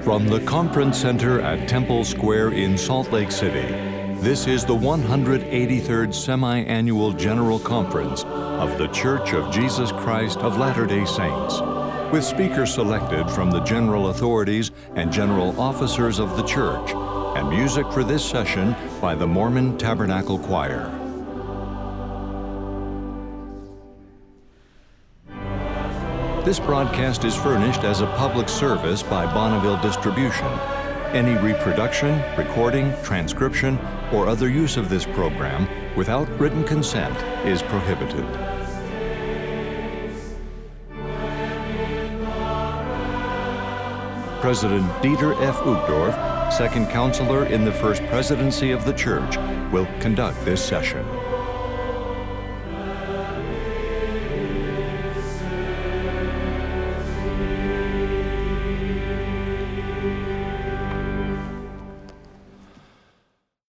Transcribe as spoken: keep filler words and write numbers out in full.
From the Conference Center at Temple Square in Salt Lake City, this is the one hundred eighty-third Semi-Annual General Conference of The Church of Jesus Christ of Latter-day Saints, with speakers selected from the general authorities and general officers of the church, and music for this session by the Mormon Tabernacle Choir. This broadcast is furnished as a public service by Bonneville Distribution. Any reproduction, recording, transcription, or other use of this program without written consent is prohibited. President Dieter F. Uchtdorf, Second Counselor in the First Presidency of the Church, will conduct this session.